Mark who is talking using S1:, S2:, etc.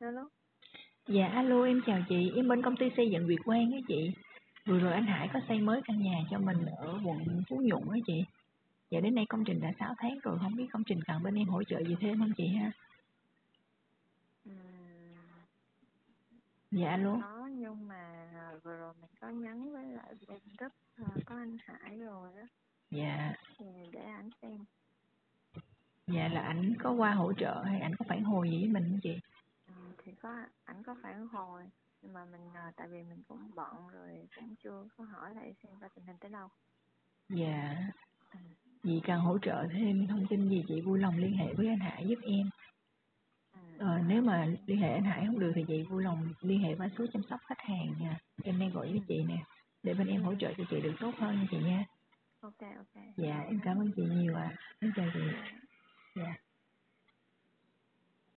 S1: Hello.
S2: Dạ alo, em chào chị, em bên công ty xây dựng Việt Quang á chị. Vừa rồi anh Hải có xây mới căn nhà cho mình ở quận Phú Nhuận á chị. Dạ đến nay công trình đã 6 tháng rồi, không biết công trình cần bên em hỗ trợ gì thêm không chị ha? Dạ alo.
S1: Có, nhưng mà vừa rồi mình có nhắn với lại bên group có anh Hải rồi đó.
S2: Dạ.
S1: Thì để ảnh xem.
S2: Dạ là ảnh có qua hỗ trợ hay ảnh có phản hồi gì với mình không chị?
S1: Thì ảnh có phản hồi, nhưng mà mình tại vì mình cũng bận rồi cũng chưa có hỏi lại xem coi tình hình tới đâu.
S2: Dạ. Chị cần hỗ trợ thêm thông tin gì chị vui lòng liên hệ với anh Hải giúp em. Nếu mà liên hệ anh Hải không được thì chị vui lòng liên hệ qua số chăm sóc khách hàng nha. Em đang gọi với chị nè, để bên em hỗ trợ cho chị được tốt hơn nha chị nha.
S1: Ok.
S2: Dạ em cảm ơn chị nhiều ạ. Em chào chị. Dạ.